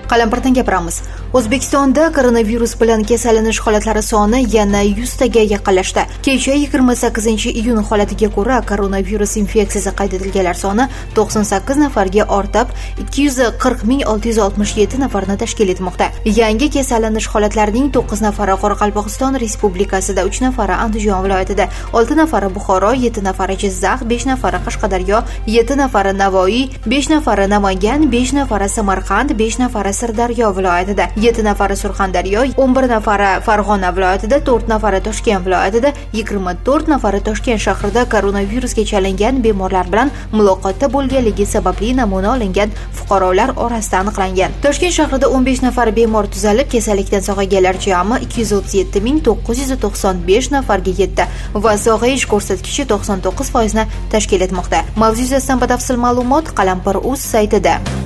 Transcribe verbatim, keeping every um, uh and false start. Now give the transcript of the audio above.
Qalampirdan gapiramiz. O'zbekistonda koronavirus bilan kasallanish holatlari soni yana yuz taga yaqinlashdi. Kecha yigirma sakkizinchi iyun holatiga ko'ra koronavirus infeksiyasi qayd etilganlar soni to'qson sakkiz nafarga ortib, ikki yuz qirq ming olti yuz oltmish yetti nafarni tashkil etmoqda. Yangi kasallanish holatlarining to'qqiz nafari Qoraqalpog'iston Respublikasida, uch nafari Andijon viloyatida, olti nafari Buxoro, yetti nafari Jizzax, besh nafari Qashqadaryo, yetti nafari Navoiy, besh nafari Namangan, besh nafari Samarqand, besh nafari Sirdaryo viloyatida, yetti nafari Surxondaryo, o'n bir nafari Farg'ona viloyatida, to'rt nafari Toshkent viloyatida, yigirma to'rt nafari Toshkent shahrida koronavirusga chalingan bemorlar bilan muloqotda bo'lganligi sababli namuna olingan fuqarolar orasida aniqlangan. Toshkent shahrida o'n besh nafar bemor tuzalib, kasallikdan sog'ayganlar jami ikki yuz o'ttiz yetti ming to'qqiz yuz to'qson besh nafarga yetdi va sog'ayish ko'rsatkichi to'qson to'qqiz foizni tashkil etmoqda. Mavzu yuzasidan batafsil ma'lumot Qalampir.uz saytida.